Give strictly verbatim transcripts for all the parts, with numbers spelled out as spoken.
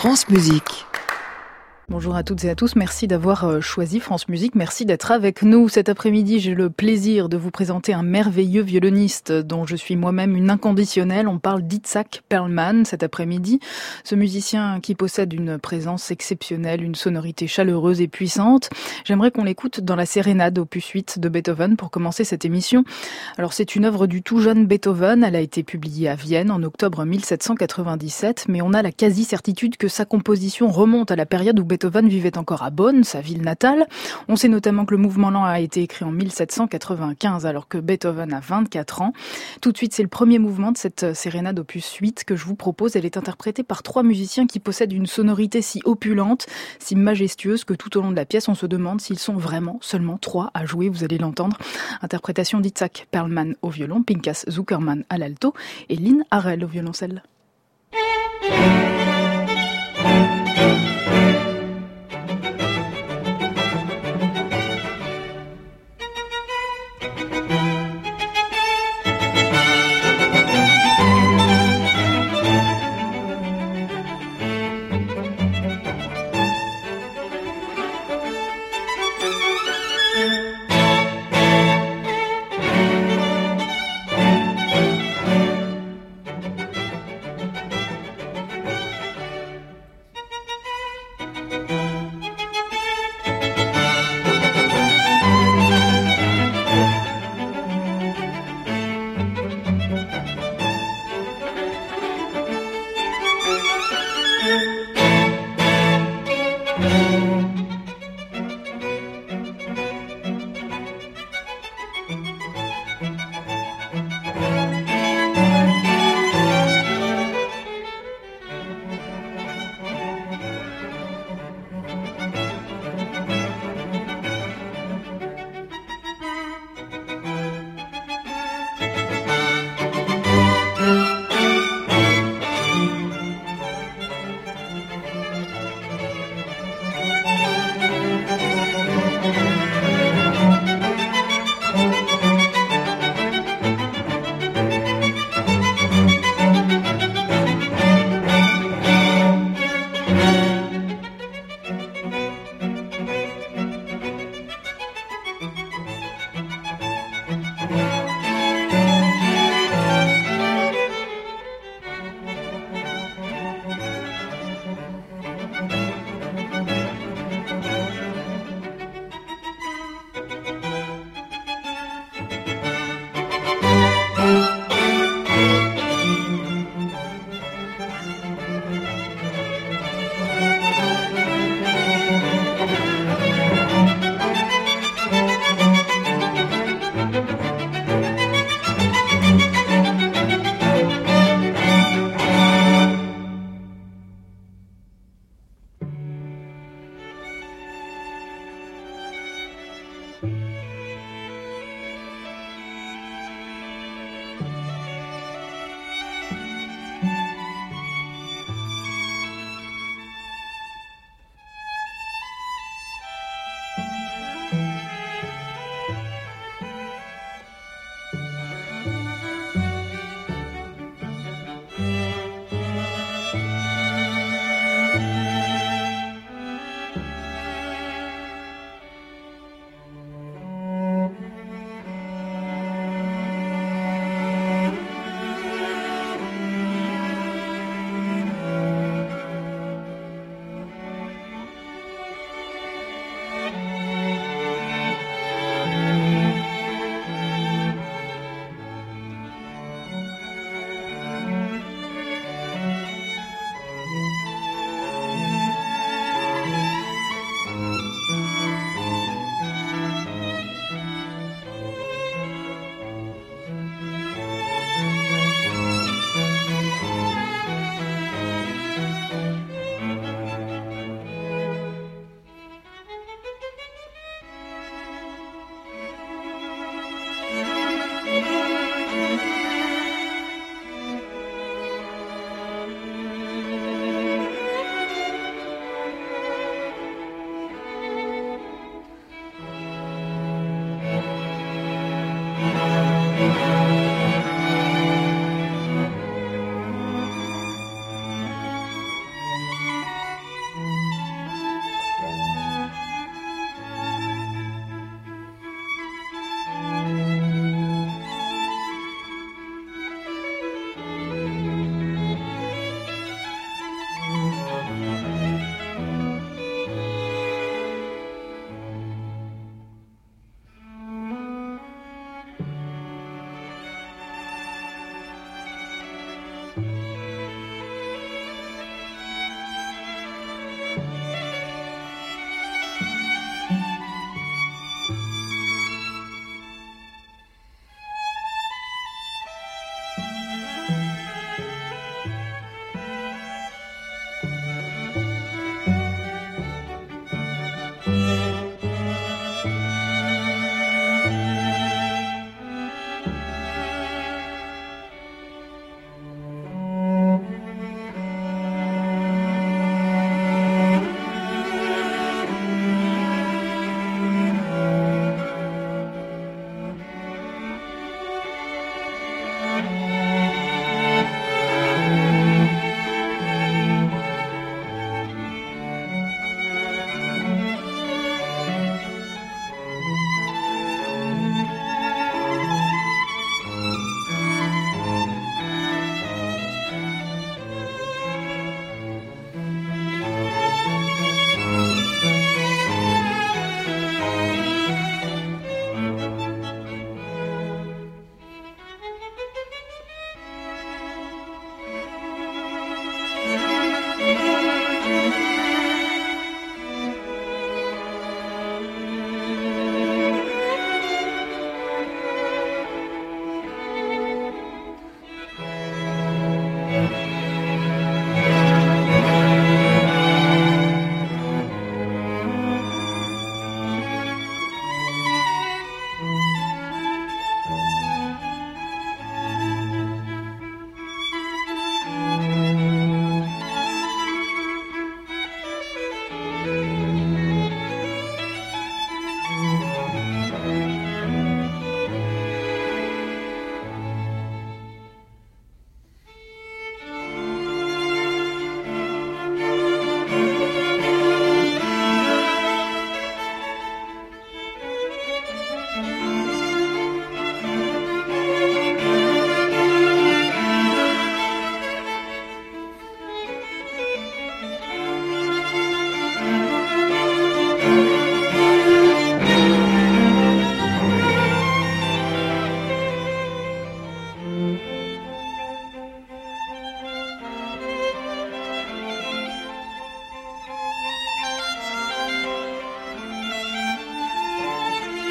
France Musique. Bonjour à toutes et à tous, merci d'avoir choisi France Musique, merci d'être avec nous. Cet après-midi, j'ai le plaisir de vous présenter un merveilleux violoniste dont je suis moi-même une inconditionnelle. On parle d'Itzhak Perlman cet après-midi. Ce musicien qui possède une présence exceptionnelle, une sonorité chaleureuse et puissante. J'aimerais qu'on l'écoute dans la sérénade opus huit de Beethoven pour commencer cette émission. Alors c'est une œuvre du tout jeune Beethoven, elle a été publiée à Vienne en octobre mille sept cent quatre-vingt-dix-sept, mais on a la quasi-certitude que sa composition remonte à la période où Beethoven vivait encore à Bonn, sa ville natale. On sait notamment que le mouvement lent a été écrit en mille sept cent quatre-vingt-quinze, alors que Beethoven a vingt-quatre ans. Tout de suite, c'est le premier mouvement de cette sérénade opus huit que je vous propose. Elle est interprétée par trois musiciens qui possèdent une sonorité si opulente, si majestueuse, que tout au long de la pièce, on se demande s'ils sont vraiment seulement trois à jouer, vous allez l'entendre. Interprétation d'Itzhak Perlman au violon, Pinkas Zukerman à l'alto et Lynn Harrell au violoncelle.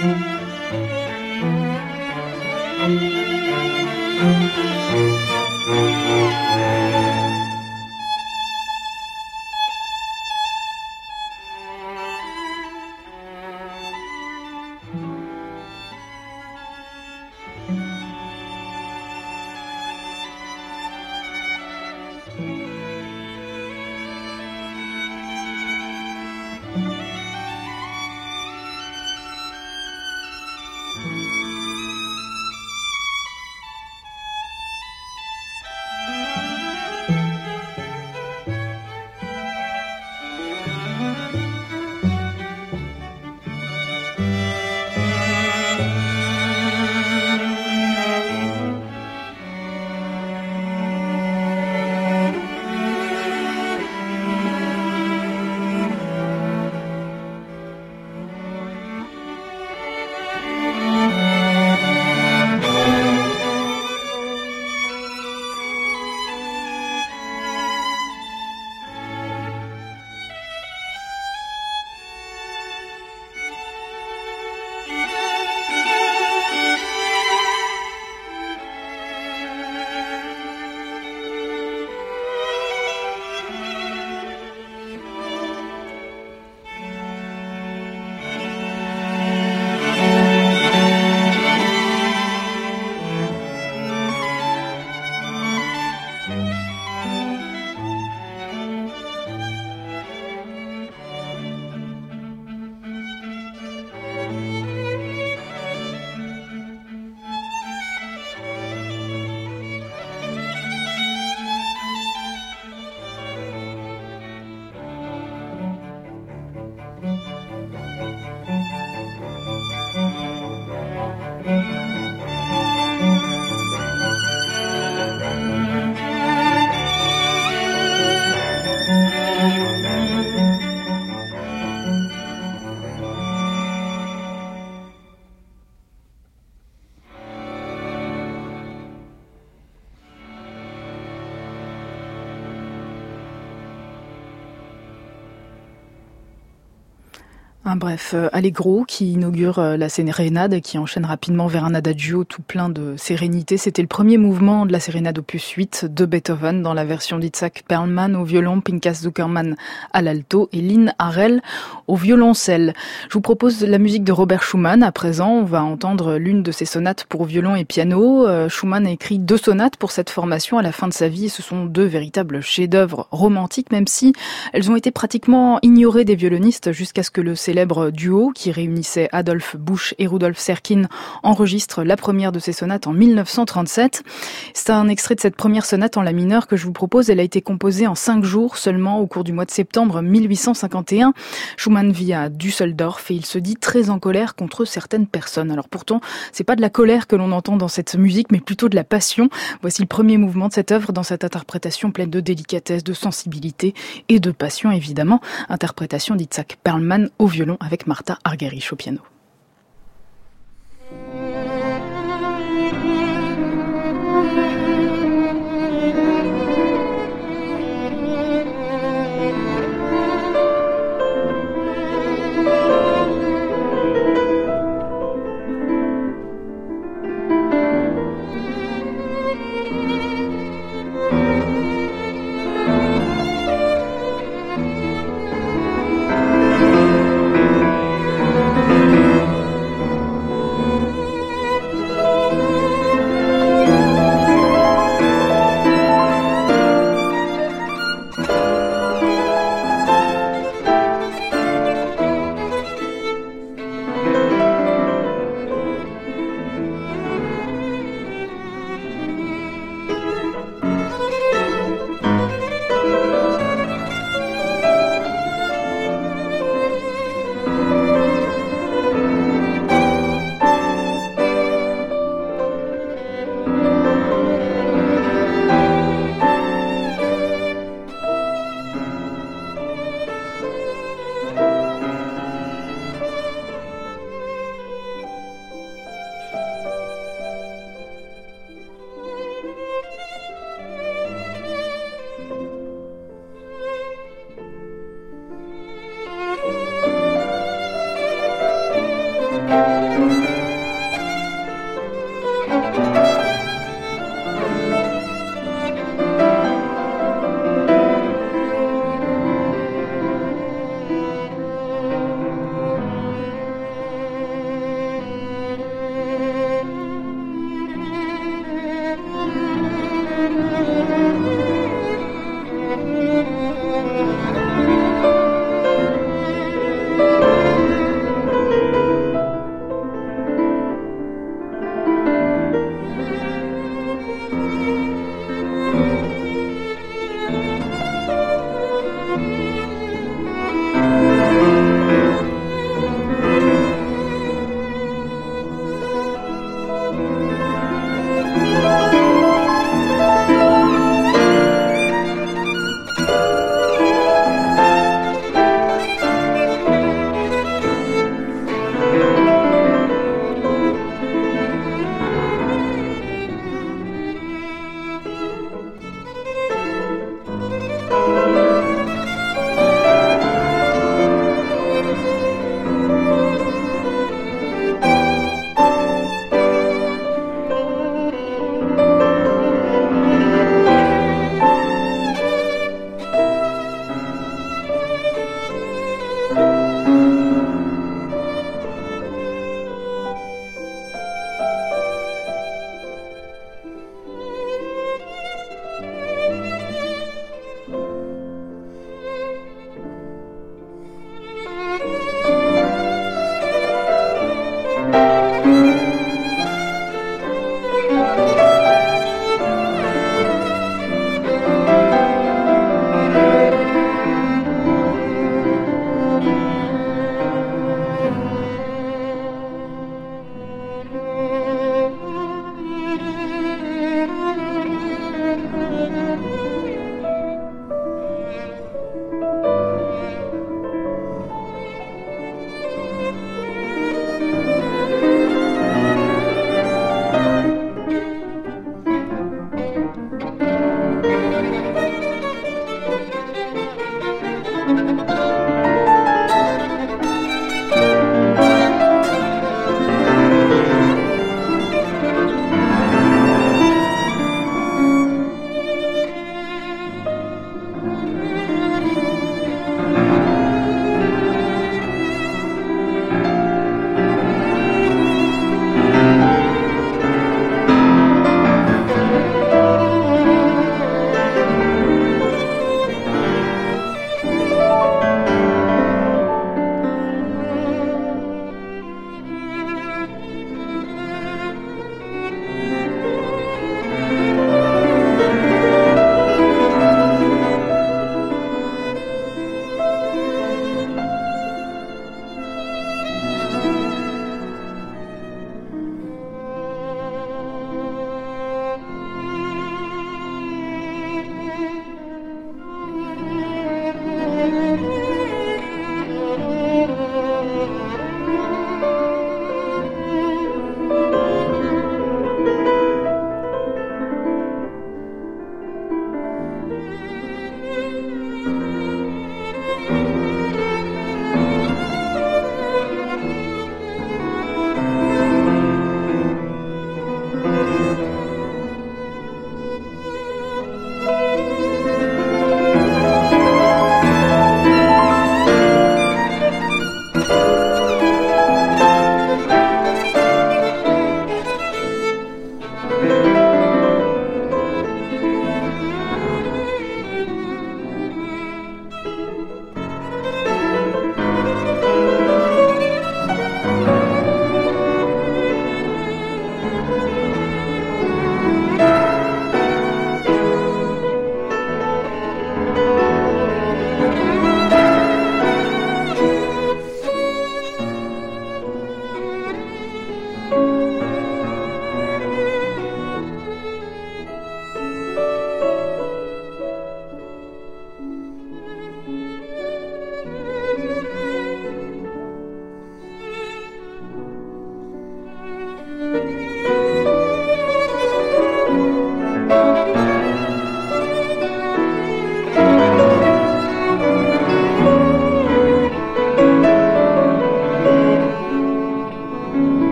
Un bref euh, allegro qui inaugure euh, la sérénade et qui enchaîne rapidement vers un adagio tout plein de sérénité. C'était le premier mouvement de la sérénade opus huit de Beethoven dans la version d'Itzhak Perlman au violon, Pinkas Zuckerman à l'alto et Lynn Harrell au violoncelle. Je vous propose la musique de Robert Schumann. À présent, on va entendre l'une de ses sonates pour violon et piano. Euh, Schumann a écrit deux sonates pour cette formation à la fin de sa vie. Ce sont deux véritables chefs-d'œuvre romantiques, même si elles ont été pratiquement ignorées des violonistes jusqu'à ce que le célèbre duo qui réunissait Adolphe Busch et Rudolf Serkin enregistre la première de ces sonates en mille neuf cent trente-sept. C'est un extrait de cette première sonate en la mineure que je vous propose. Elle a été composée en cinq jours seulement au cours du mois de septembre mille huit cent cinquante et un. Schumann vit à Düsseldorf et il se dit très en colère contre certaines personnes. Alors pourtant, c'est pas de la colère que l'on entend dans cette musique, mais plutôt de la passion. Voici le premier mouvement de cette œuvre dans cette interprétation pleine de délicatesse, de sensibilité et de passion évidemment. Interprétation d'Itzhak Perlman au violon avec Martha Argerich au piano. Thank you.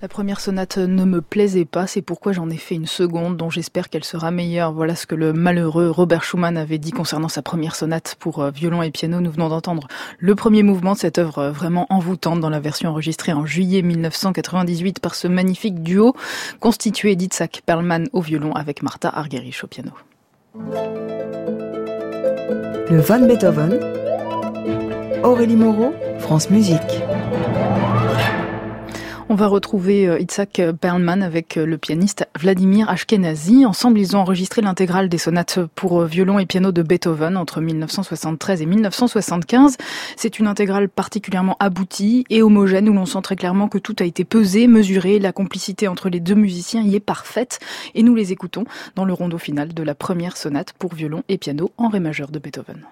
La première sonate ne me plaisait pas, c'est pourquoi j'en ai fait une seconde dont j'espère qu'elle sera meilleure. Voilà ce que le malheureux Robert Schumann avait dit concernant sa première sonate pour violon et piano. Nous venons d'entendre le premier mouvement de cette œuvre vraiment envoûtante dans la version enregistrée en juillet mille neuf cent quatre-vingt-dix-huit par ce magnifique duo constitué d'Itzhak Perlman au violon avec Martha Argerich au piano. Le Von Beethoven, Aurélie Moreau, France Musique. On va retrouver Itzhak Perlman avec le pianiste Vladimir Ashkenazy. Ensemble, ils ont enregistré l'intégrale des sonates pour violon et piano de Beethoven entre mille neuf cent soixante-treize et mille neuf cent soixante-quinze. C'est une intégrale particulièrement aboutie et homogène où l'on sent très clairement que tout a été pesé, mesuré. La complicité entre les deux musiciens y est parfaite et nous les écoutons dans le rondo final de la première sonate pour violon et piano en ré majeur de Beethoven.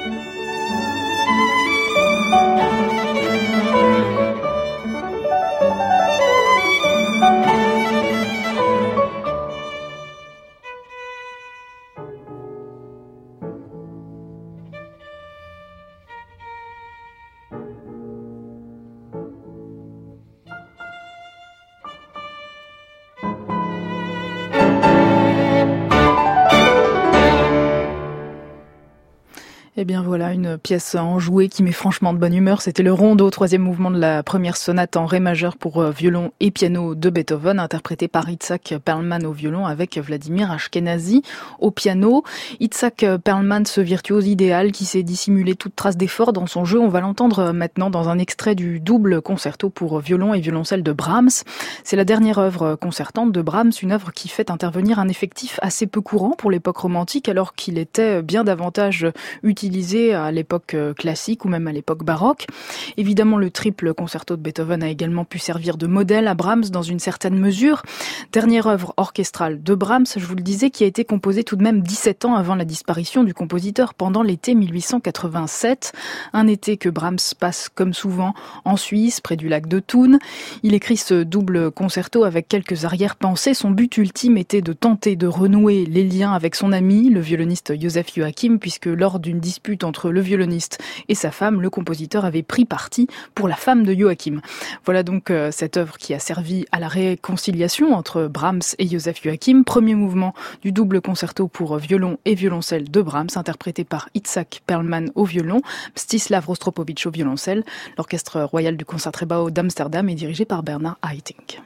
Eh bien voilà, une pièce enjouée qui met franchement de bonne humeur. C'était le rondo, troisième mouvement de la première sonate en ré majeur pour violon et piano de Beethoven, interprété par Itzhak Perlman au violon avec Vladimir Ashkenazy au piano. Itzhak Perlman, ce virtuose idéal qui sait dissimuler toute trace d'effort dans son jeu, on va l'entendre maintenant dans un extrait du double concerto pour violon et violoncelle de Brahms. C'est la dernière œuvre concertante de Brahms, une œuvre qui fait intervenir un effectif assez peu courant pour l'époque romantique, alors qu'il était bien davantage utilisé à l'époque classique ou même à l'époque baroque. Évidemment, le triple concerto de Beethoven a également pu servir de modèle à Brahms dans une certaine mesure. Dernière œuvre orchestrale de Brahms, je vous le disais, qui a été composée tout de même dix-sept ans avant la disparition du compositeur pendant l'été mille huit cent quatre-vingt-sept. Un été que Brahms passe comme souvent en Suisse, près du lac de Thun. Il écrit ce double concerto avec quelques arrière-pensées. Son but ultime était de tenter de renouer les liens avec son ami, le violoniste Joseph Joachim, puisque lors d'une dispute entre le violoniste et sa femme, le compositeur avait pris parti pour la femme de Joachim. Voilà donc euh, cette œuvre qui a servi à la réconciliation entre Brahms et Joseph Joachim. Premier mouvement du double concerto pour violon et violoncelle de Brahms, interprété par Itzhak Perlman au violon, Mstislav Rostropovitch au violoncelle. L'orchestre royal du Concertgebouw d'Amsterdam est dirigé par Bernard Haitink.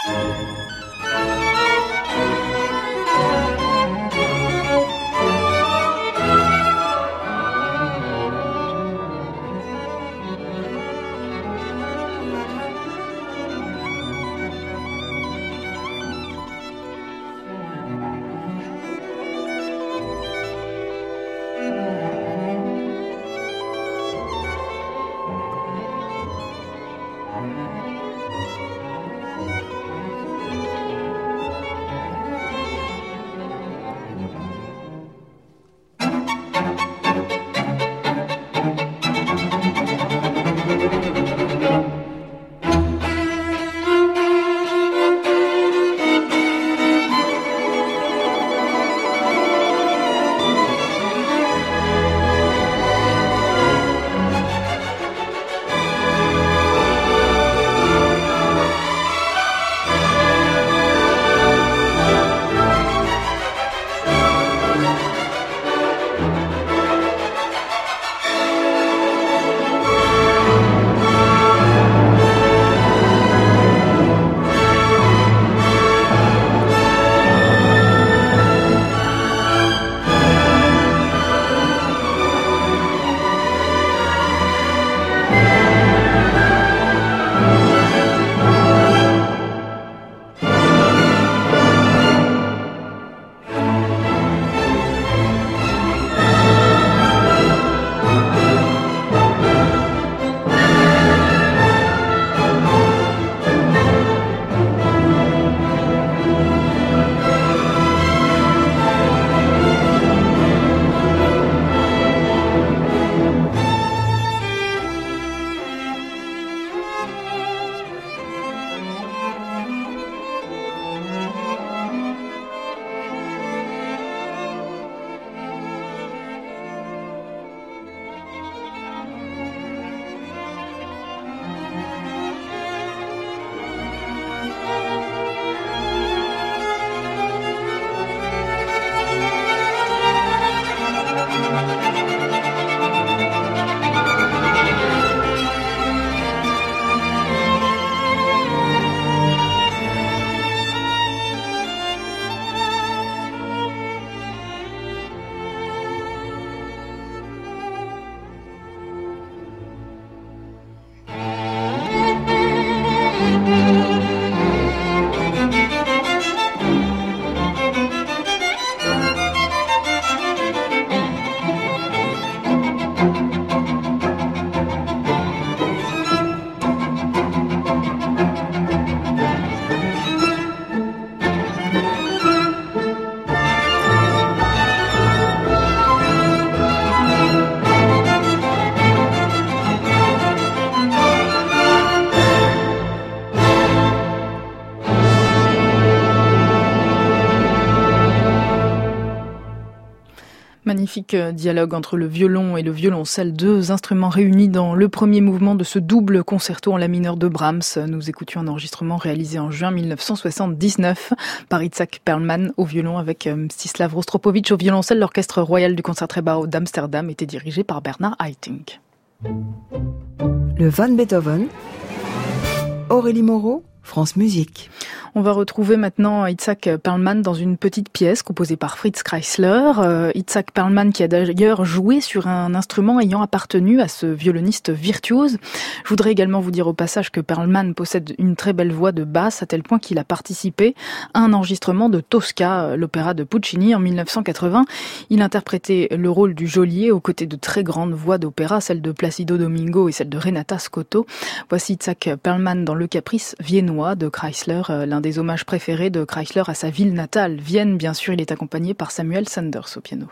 Magnifique dialogue entre le violon et le violoncelle, deux instruments réunis dans le premier mouvement de ce double concerto en la mineur de Brahms. Nous écoutions un enregistrement réalisé en juin mille neuf cent soixante-dix-neuf par Itzhak Perlman au violon avec Mstislav Rostropovitch au violoncelle. L'orchestre royal du Concertgebouw d'Amsterdam était dirigé par Bernard Haitink. Le Van Beethoven, Aurélie Moreau, France Musique. On va retrouver maintenant Itzhak Perlman dans une petite pièce composée par Fritz Kreisler. Euh, Itzhak Perlman qui a d'ailleurs joué sur un instrument ayant appartenu à ce violoniste virtuose. Je voudrais également vous dire au passage que Perlman possède une très belle voix de basse à tel point qu'il a participé à un enregistrement de Tosca, l'opéra de Puccini en mille neuf cent quatre-vingts. Il interprétait le rôle du geôlier aux côtés de très grandes voix d'opéra, celle de Placido Domingo et celle de Renata Scotto. Voici Itzhak Perlman dans le Caprice viennois de Kreisler, l'un des hommages préférés de Kreisler à sa ville natale, Vienne. Bien sûr, il est accompagné par Samuel Sanders au piano.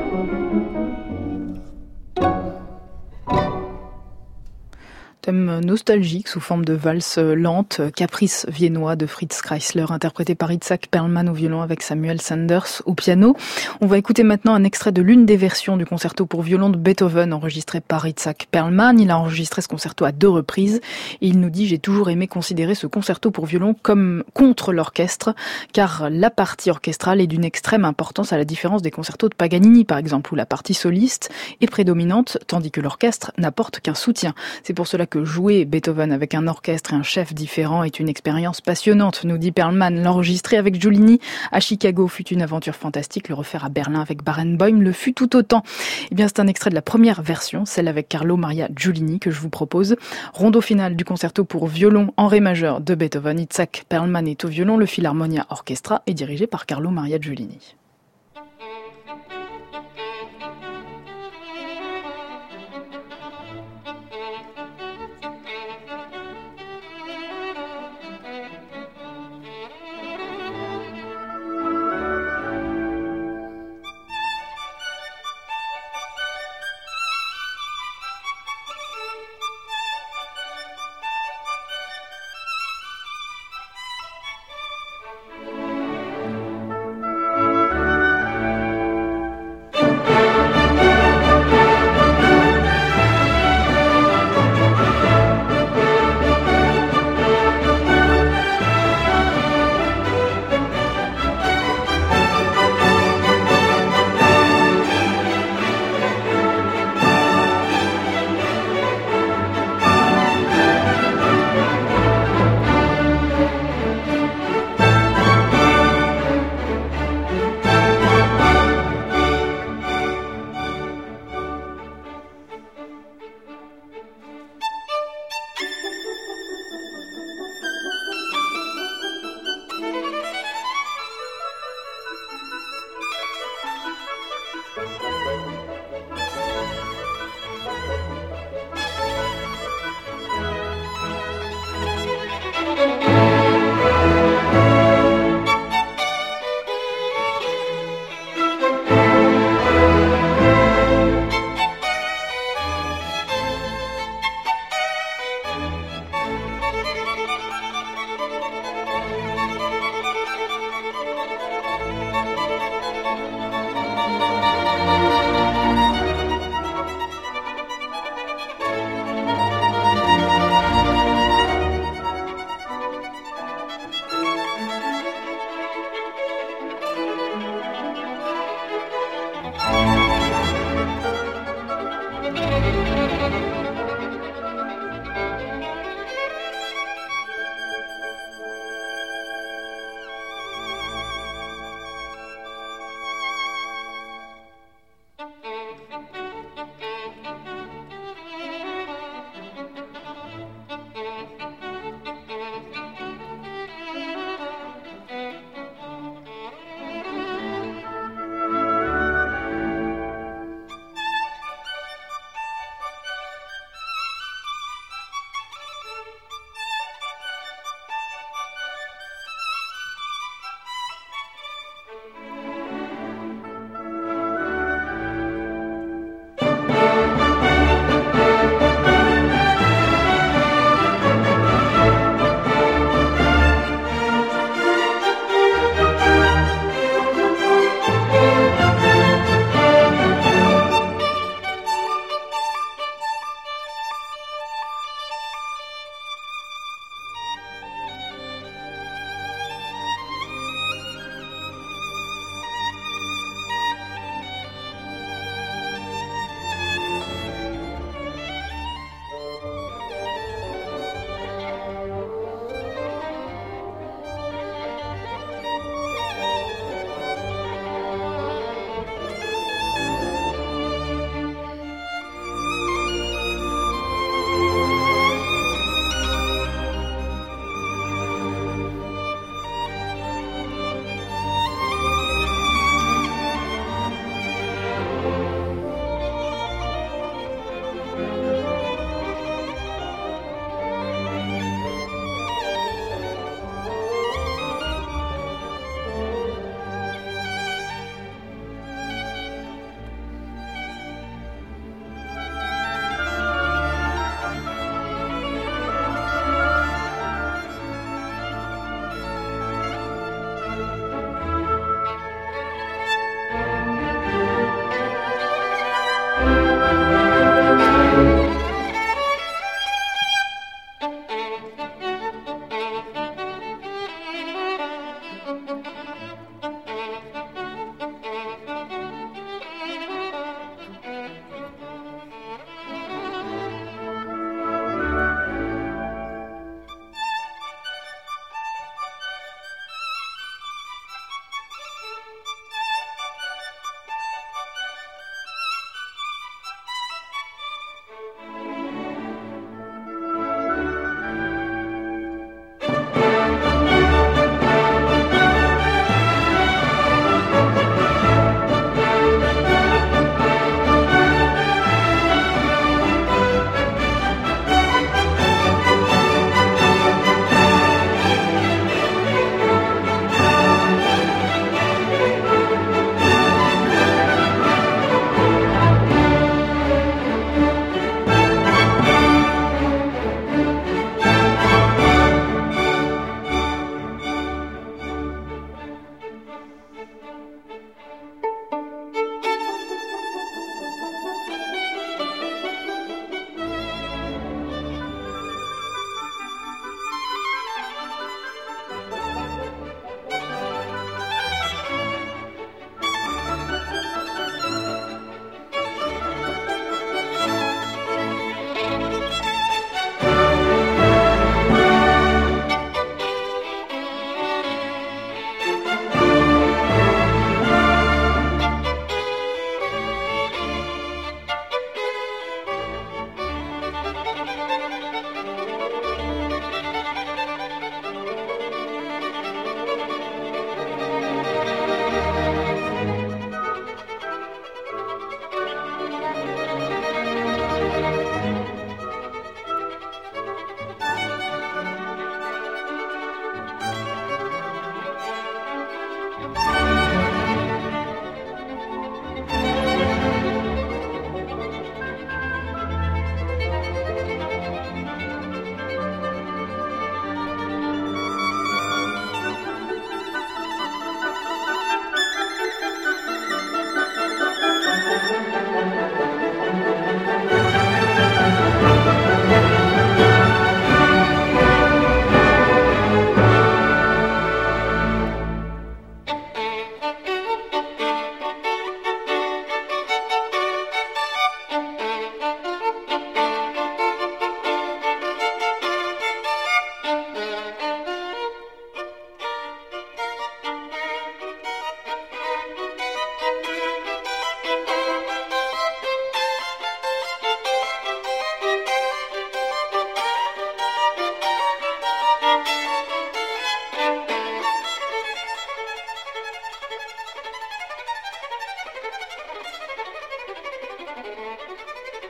Thème nostalgique sous forme de valse lente, Caprice viennois de Fritz Kreisler, interprété par Itzhak Perlman au violon avec Samuel Sanders au piano. On va écouter maintenant un extrait de l'une des versions du concerto pour violon de Beethoven enregistré par Itzhak Perlman. Il a enregistré ce concerto à deux reprises et il nous dit « J'ai toujours aimé considérer ce concerto pour violon comme contre l'orchestre, car la partie orchestrale est d'une extrême importance à la différence des concertos de Paganini par exemple, où la partie soliste est prédominante tandis que l'orchestre n'apporte qu'un soutien. C'est pour cela que jouer Beethoven avec un orchestre et un chef différent est une expérience passionnante, nous dit Perlman. L'enregistrer avec Giulini à Chicago fut une aventure fantastique, le refaire à Berlin avec Barenboim le fut tout autant. Eh bien, c'est un extrait de la première version, celle avec Carlo Maria Giulini, que je vous propose. Rondo final du concerto pour violon en ré majeur de Beethoven. Itzhak Perlman est au violon, le Philharmonia Orchestra est dirigé par Carlo Maria Giulini.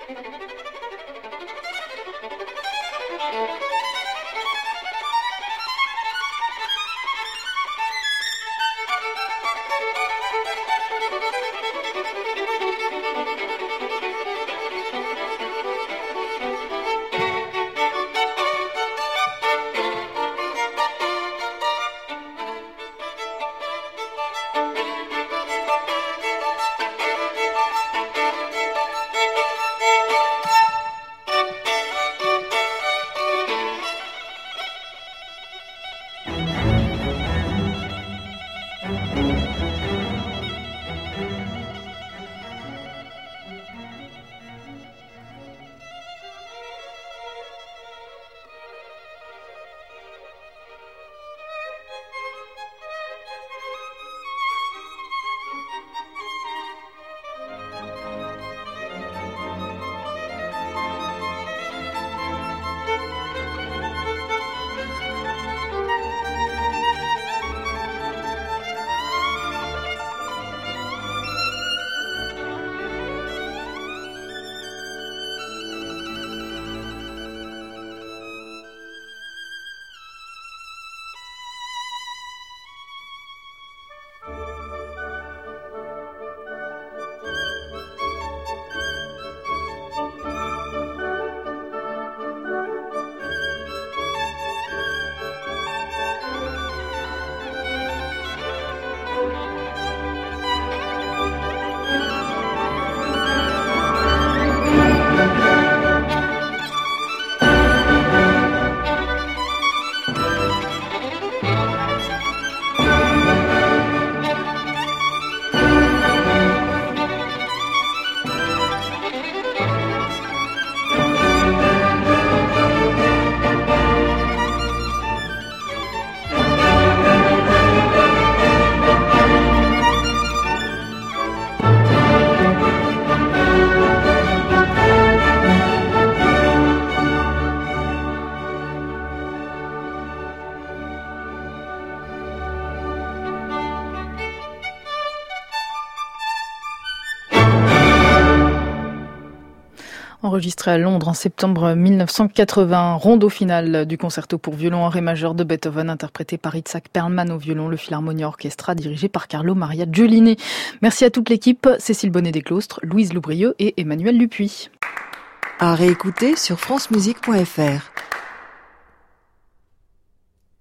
Enregistré à Londres en septembre mille neuf cent quatre-vingts, rondo final du concerto pour violon en ré majeur de Beethoven, interprété par Itzhak Perlman au violon, le Philharmonia Orchestra dirigé par Carlo Maria Giulini. Merci à toute l'équipe, Cécile Bonnet-Desclostres, Louise Loubrieux et Emmanuel Dupuis. À réécouter sur francemusique point f r.